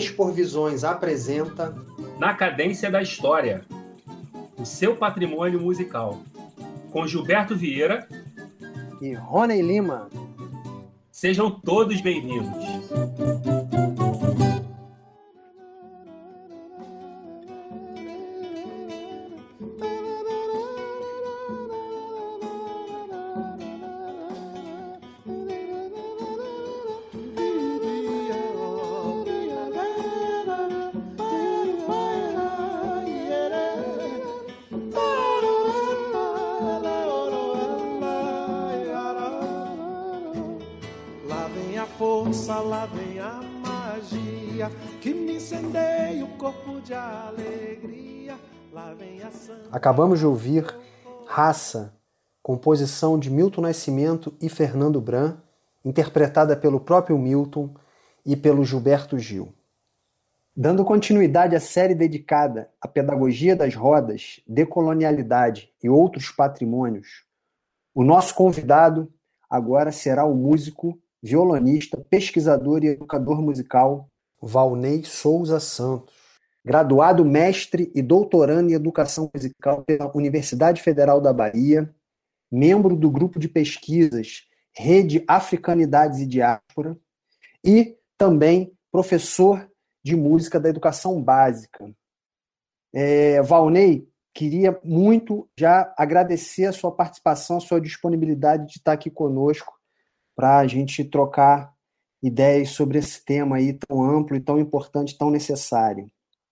Expor Visões apresenta Na Cadência da História, o seu patrimônio musical, com Gilberto Vieira e Rony Lima. Sejam todos bem-vindos. Lá vem a magia que me incendeia o corpo de alegria. Lá vem a Acabamos de ouvir Raça, composição de Milton Nascimento e Fernando Bran, interpretada pelo próprio Milton e pelo Gilberto Gil. Dando continuidade à série dedicada à pedagogia das rodas, decolonialidade e outros patrimônios, o nosso convidado agora será o músico, violonista, pesquisador e educador musical Valnei Souza Santos, graduado mestre e doutorando em educação musical pela Universidade Federal da Bahia, membro do grupo de pesquisas Rede Africanidades e Diáspora e também professor de música da educação básica. Valnei, queria muito já agradecer a sua participação, a sua disponibilidade de estar aqui conosco para a gente trocar ideias sobre esse tema aí tão amplo e tão importante, tão necessário.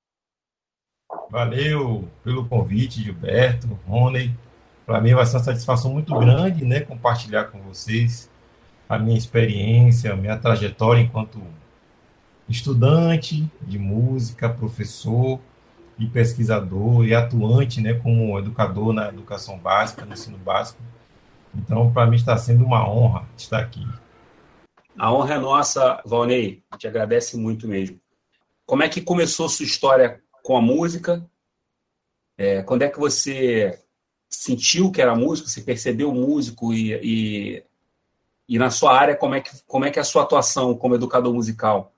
Valeu pelo convite, Gilberto, Rony. Para mim vai ser uma satisfação muito grande, né, compartilhar com vocês a minha experiência, a minha trajetória enquanto estudante de música, professor e pesquisador e atuante, né, como educador na educação básica, no ensino básico. Então, para mim está sendo uma honra estar aqui. A honra é nossa, Valnei. Te agradece muito mesmo. Como é que começou sua história com a música? Quando é que você sentiu que era músico? Você percebeu músico e na sua área, como é que é a sua atuação como educador musical?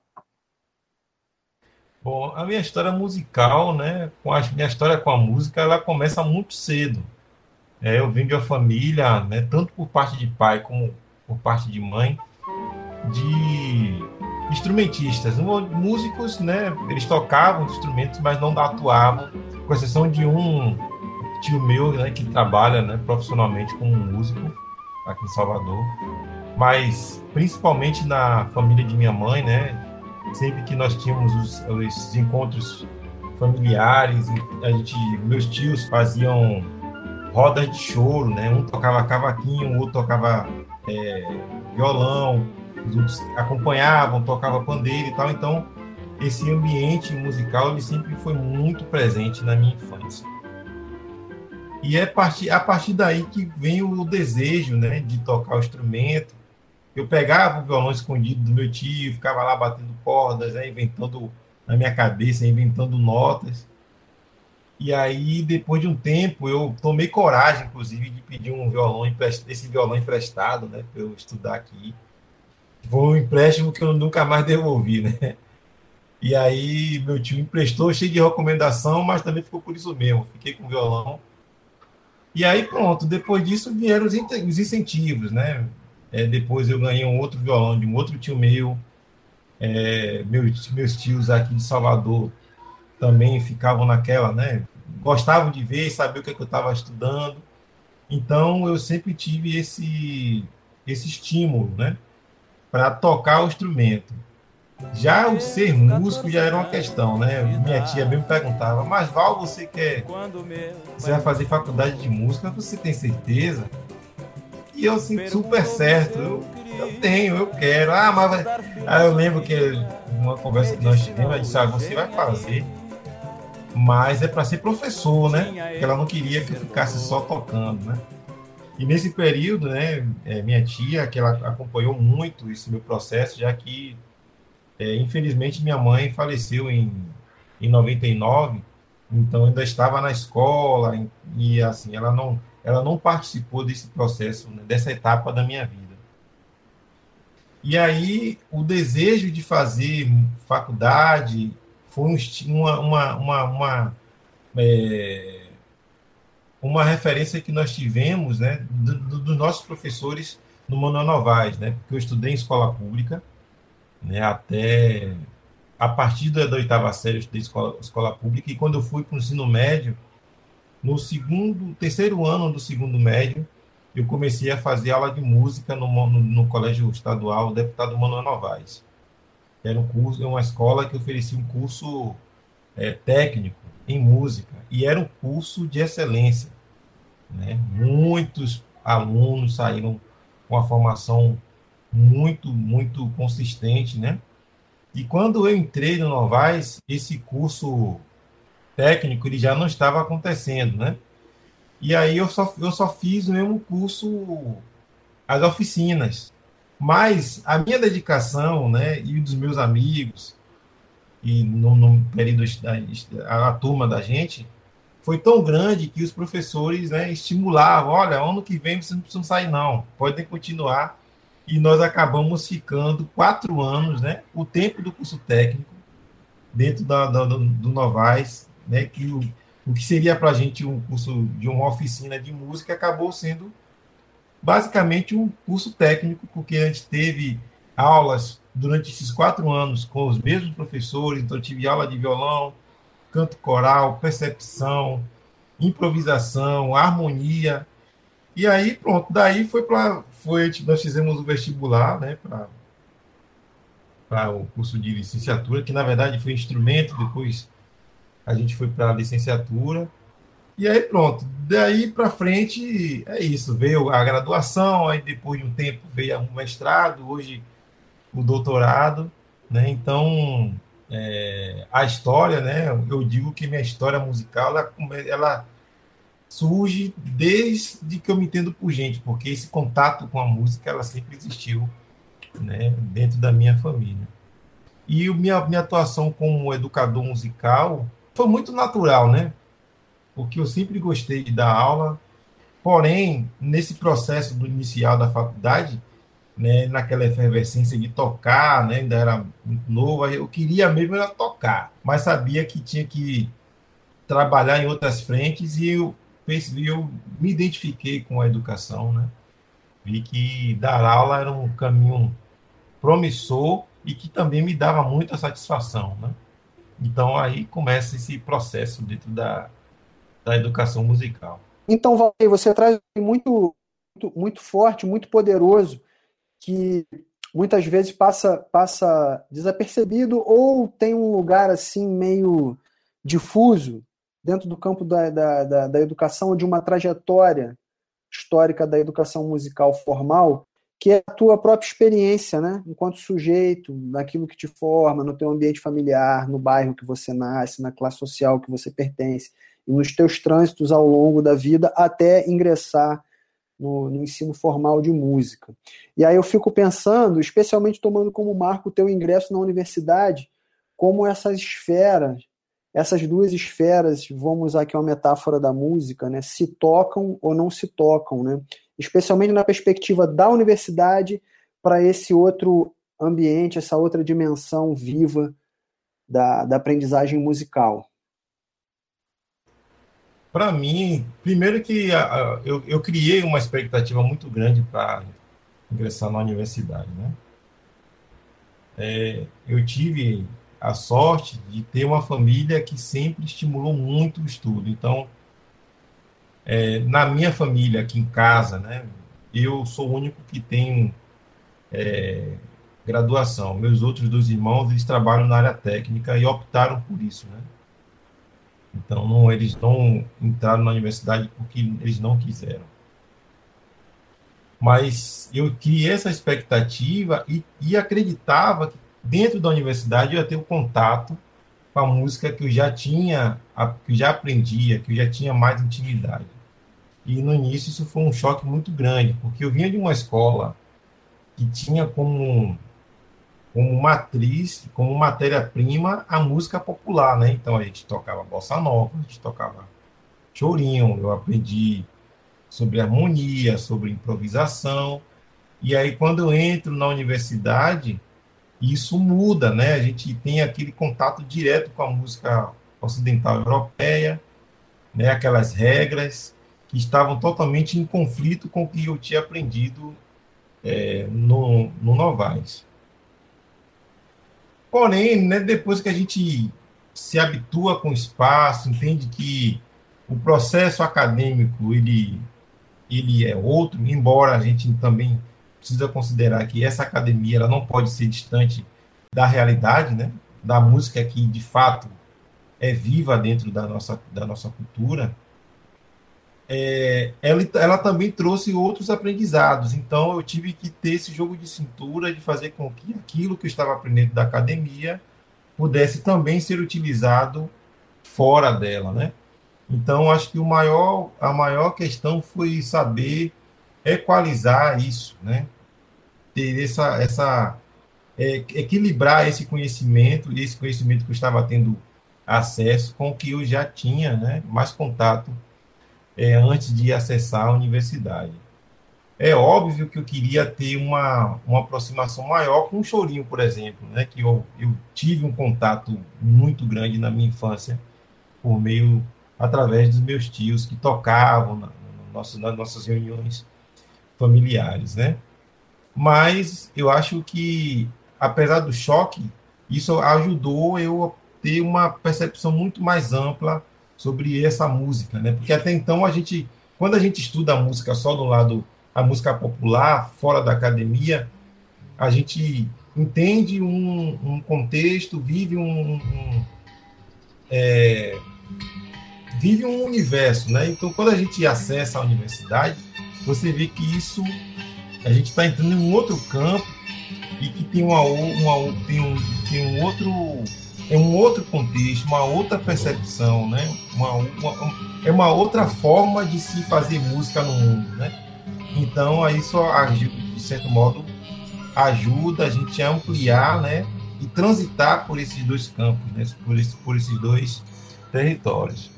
Bom, a minha história musical, né, minha história com a música, ela começa muito cedo. Eu venho de uma família, né, tanto por parte de pai como por parte de mãe, de instrumentistas, músicos, né, eles tocavam instrumentos, mas não atuavam, com exceção de um tio meu, né, que trabalha, né, profissionalmente como músico aqui em Salvador, mas principalmente na família de minha mãe, né, sempre que nós tínhamos os encontros familiares, meus tios faziam rodas de choro, né? Um tocava cavaquinho, o outro tocava violão, os outros acompanhavam, tocavam pandeiro e tal. Então, esse ambiente musical ele sempre foi muito presente na minha infância. E é a partir daí que vem o desejo, né, de tocar o instrumento. Eu pegava o violão escondido do meu tio, ficava lá batendo cordas, né, inventando na minha cabeça, inventando notas. E aí, depois de um tempo, eu tomei coragem, inclusive, de pedir esse violão emprestado, né, para eu estudar aqui. Foi um empréstimo que eu nunca mais devolvi, né? E aí, meu tio emprestou, cheio de recomendação, mas também ficou por isso mesmo. Fiquei com o violão. E aí, pronto, depois disso vieram os incentivos, né? Depois eu ganhei um outro violão de um outro tio meu. Meus tios aqui de Salvador também ficavam naquela, né? Gostavam de ver, saber o que eu estava estudando. Então, eu sempre tive esse estímulo, né? Para tocar o instrumento. Já o ser músico já era uma questão, né? Minha tia mesmo perguntava, mas Val, você vai fazer faculdade de música, você tem certeza? E eu, assim, super certo, eu quero. Aí eu lembro que uma conversa que nós tivemos, ela disse, você vai fazer, mas é para ser professor, né? Porque ela não queria que eu ficasse só tocando, né? E nesse período, né, minha tia, que ela acompanhou muito esse meu processo, já que, infelizmente, minha mãe faleceu em 99, então ainda estava na escola, e assim, ela não participou desse processo, né, dessa etapa da minha vida. E aí o desejo de fazer faculdade foi é, uma referência que nós tivemos, né, dos nossos professores no Manuel Novaes, né, porque eu estudei em escola pública, né, até a partir da oitava série eu estudei escola pública, e quando eu fui para o ensino médio, no terceiro ano do segundo médio, eu comecei a fazer aula de música no Colégio Estadual Deputado Manuel Novaes. Era um curso, uma escola que oferecia um curso técnico em música, e era um curso de excelência, né? Muitos alunos saíram com a formação muito consistente, né? E quando eu entrei no Novaes, esse curso técnico ele já não estava acontecendo, né? E aí eu só fiz o mesmo curso, as oficinas. Mas a minha dedicação, né, e dos meus amigos, e no período a turma da gente, foi tão grande que os professores, né, estimulavam, olha, ano que vem vocês não precisam sair não, podem continuar. E nós acabamos ficando 4 anos, né, o tempo do curso técnico, dentro do Novaes, né, que o que seria para a gente um curso de uma oficina de música acabou sendo basicamente um curso técnico, porque a gente teve aulas durante esses 4 anos com os mesmos professores, então eu tive aula de violão, canto coral, percepção, improvisação, harmonia, e aí pronto, daí nós fizemos o vestibular, né, para o curso de licenciatura, que na verdade foi instrumento, depois a gente foi para a licenciatura, e aí pronto, daí para frente é isso, veio a graduação, aí depois de um tempo veio o mestrado, hoje o doutorado, né? Então a história, né? Eu digo que minha história musical ela surge desde que eu me entendo por gente, porque esse contato com a música ela sempre existiu, né? Dentro da minha família. E minha atuação como educador musical foi muito natural, né? Porque eu sempre gostei de dar aula, porém, nesse processo do inicial da faculdade, né, naquela efervescência de tocar, né, ainda era muito novo, eu queria mesmo era tocar, mas sabia que tinha que trabalhar em outras frentes e eu me identifiquei com a educação, né? Vi que dar aula era um caminho promissor e que também me dava muita satisfação, né? Então aí começa esse processo dentro da educação musical. Então, Valdir, você traz muito forte, muito poderoso, que muitas vezes passa desapercebido ou tem um lugar assim meio difuso dentro do campo da educação, de uma trajetória histórica da educação musical formal, que é a tua própria experiência, né? Enquanto sujeito, naquilo que te forma, no teu ambiente familiar, no bairro que você nasce, na classe social que você pertence, e nos teus trânsitos ao longo da vida até ingressar no ensino formal de música. E aí eu fico pensando, especialmente tomando como marco o teu ingresso na universidade, como essas esferas, essas duas esferas, vamos usar aqui uma metáfora da música, né, se tocam ou não se tocam, né? Especialmente na perspectiva da universidade para esse outro ambiente, essa outra dimensão viva da aprendizagem musical. Para mim, primeiro que eu criei uma expectativa muito grande para ingressar na universidade, né? Eu tive a sorte de ter uma família que sempre estimulou muito o estudo. Então, na minha família, aqui em casa, né, eu sou o único que tem graduação. Meus outros 2 irmãos, eles trabalham na área técnica e optaram por isso, né? Então, eles não entraram na universidade porque eles não quiseram. Mas eu criei essa expectativa e acreditava que dentro da universidade eu ia ter o contato com a música que eu já tinha, que eu já aprendia, que eu já tinha mais intimidade. E no início isso foi um choque muito grande, porque eu vinha de uma escola que tinha como matriz, como matéria-prima, a música popular, né? Então a gente tocava bossa nova, a gente tocava chorinho, eu aprendi sobre harmonia, sobre improvisação, E aí, quando eu entro na universidade, isso muda, né? A gente tem aquele contato direto com a música ocidental europeia, né? Aquelas regras que estavam totalmente em conflito com o que eu tinha aprendido no Novaes. Porém, né, depois que a gente se habitua com o espaço, entende que o processo acadêmico ele é outro, embora a gente também precisa considerar que essa academia ela não pode ser distante da realidade, né, da música que de fato é viva dentro da nossa cultura. Ela também trouxe outros aprendizados. Então, eu tive que ter esse jogo de cintura de fazer com que aquilo que eu estava aprendendo da academia pudesse também ser utilizado fora dela, né? Então, acho que a maior questão foi saber equalizar isso, né? Ter equilibrar esse conhecimento que eu estava tendo acesso com o que eu já tinha, né? Mais contato antes de acessar a universidade. É óbvio que eu queria ter uma aproximação maior com o chorinho, por exemplo, né? Que eu tive um contato muito grande na minha infância através dos meus tios que tocavam nas nossas reuniões familiares, né? Mas eu acho que, apesar do choque, isso ajudou eu a ter uma percepção muito mais ampla sobre essa música, né? Porque até então quando a gente estuda a música só do lado, a música popular, fora da academia, a gente entende um contexto, vive um universo, né? Então, quando a gente acessa a universidade, você vê que a gente está entrando em um outro campo e que tem tem um outro contexto, uma outra percepção, né? É uma outra forma de se fazer música no mundo, né? Então, aí de certo modo, ajuda a gente a ampliar, né? E transitar por esses dois campos, né? Por esses dois territórios.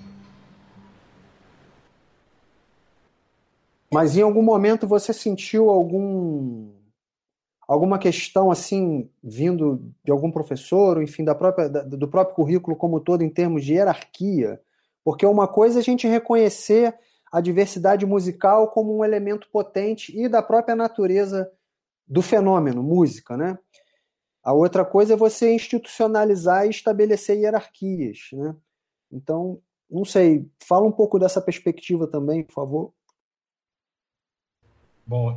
Mas em algum momento você sentiu alguma questão assim vindo de algum professor, ou enfim, do próprio currículo como todo em termos de hierarquia? Porque uma coisa é a gente reconhecer a diversidade musical como um elemento potente e da própria natureza do fenômeno, música, né? A outra coisa é você institucionalizar e estabelecer hierarquias, né? Então, não sei, fala um pouco dessa perspectiva também, por favor. Bom,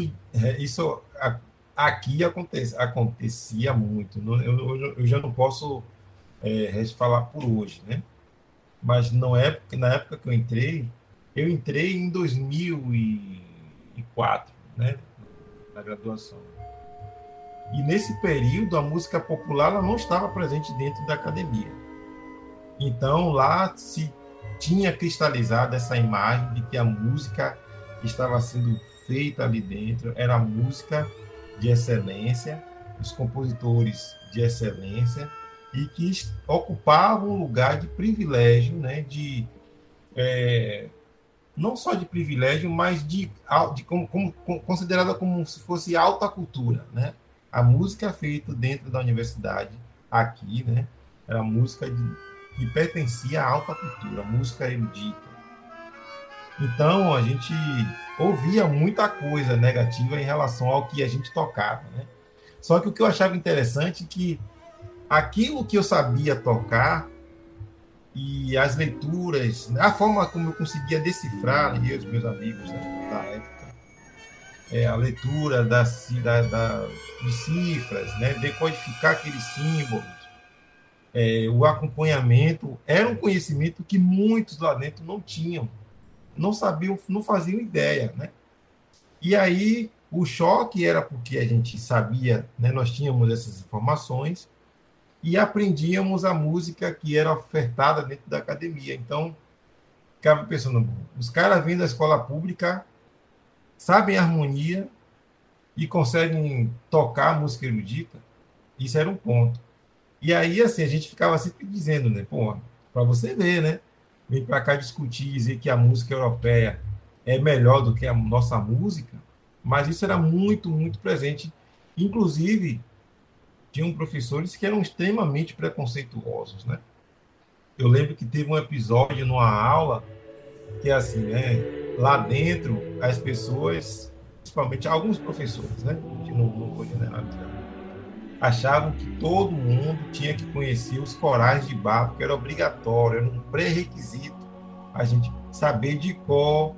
aqui acontecia muito. Eu já não posso falar por hoje, né? Mas na época que eu entrei em 2004, né? Na graduação. E nesse período, a música popular ela não estava presente dentro da academia. Então, lá se tinha cristalizado essa imagem de que a música que estava sendo feita ali dentro era música de excelência, os compositores de excelência, e que ocupavam um lugar de privilégio, né, não só de privilégio, mas considerada como se fosse alta cultura, né? A música feita dentro da universidade aqui, né, era música que pertencia à alta cultura, música erudita. Então a gente ouvia muita coisa negativa em relação ao que a gente tocava, né? Só que o que eu achava interessante é que aquilo que eu sabia tocar e as leituras, a forma como eu conseguia decifrar, e os meus amigos, né, da época, a leitura de cifras, né, decodificar aqueles símbolos, o acompanhamento, era um conhecimento que muitos lá dentro não tinham, não sabiam, não faziam ideia, né? E aí o choque era porque a gente sabia, né, nós tínhamos essas informações, e aprendíamos a música que era ofertada dentro da academia. Então, ficava pensando, os caras vêm da escola pública, sabem harmonia e conseguem tocar música erudita. Isso era um ponto. E aí, assim, a gente ficava sempre dizendo, né, pô, para você ver, né, vem para cá discutir, dizer que a música europeia é melhor do que a nossa música, Mas isso era muito, muito presente. Inclusive, tinham professores que eram extremamente preconceituosos, né? Eu lembro que teve um episódio numa aula que, assim, né? Lá dentro, as pessoas, principalmente alguns professores, né? Que não vou generalizar, achavam que todo mundo tinha que conhecer os corais de Bach, porque era obrigatório, era um pré-requisito a gente saber de cor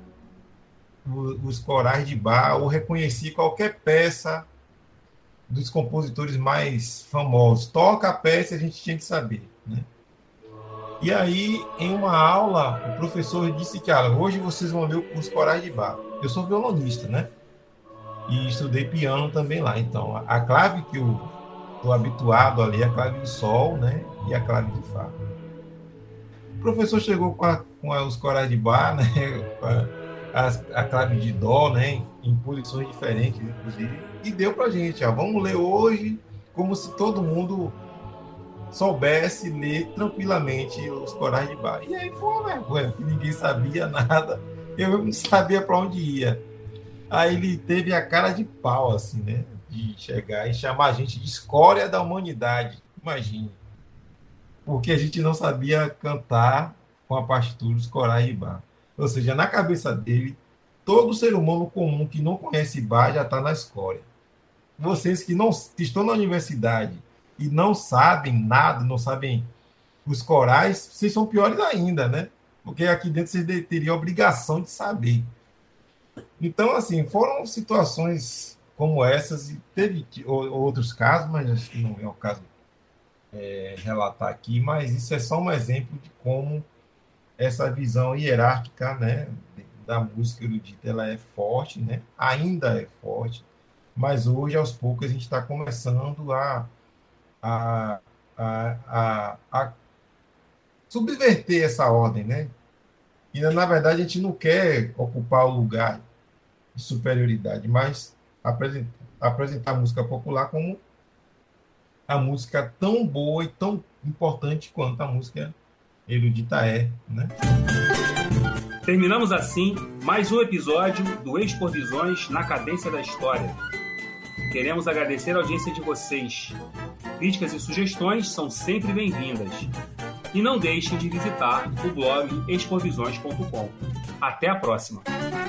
os corais de Bach ou reconhecer qualquer peça dos compositores mais famosos. Toca a peça, a gente tinha que saber, né? E aí, em uma aula, o professor disse que hoje vocês vão ler os corais de Bach. Eu sou violonista, né? E estudei piano também lá. Então, a clave que eu estou habituado a ler é a clave de Sol, né? E a clave de Fá. O professor chegou com os corais de Bach, né? A clave de Dó, né? Em posições diferentes, inclusive. E deu pra gente, vamos ler hoje como se todo mundo soubesse ler tranquilamente os corais de Bach. E aí foi uma vergonha, que ninguém sabia nada, eu não sabia para onde ia. Aí ele teve a cara de pau, assim, né? De chegar e chamar a gente de escória da humanidade, imagine. Porque a gente não sabia cantar com a partitura dos corais de Bach. Ou seja, na cabeça dele, todo ser humano comum que não conhece Bach já está na escória. Vocês que estão na universidade e não sabem nada, não sabem os corais, vocês são piores ainda, né? Porque aqui dentro vocês teriam a obrigação de saber. Então, assim, foram situações como essas, e teve outros casos, mas acho que não é o caso relatar aqui, mas isso é só um exemplo de como essa visão hierárquica, né, da música erudita, ela é forte, né? Ainda é forte, mas hoje, aos poucos, a gente está começando a subverter essa ordem, né? E, na verdade, a gente não quer ocupar o lugar de superioridade, mas apresentar a música popular como a música tão boa e tão importante quanto a música erudita é, né? Terminamos assim mais um episódio do Expovisões na Cadência da História. Queremos agradecer a audiência de vocês. Críticas e sugestões são sempre bem-vindas. E não deixem de visitar o blog expovisões.com. Até a próxima!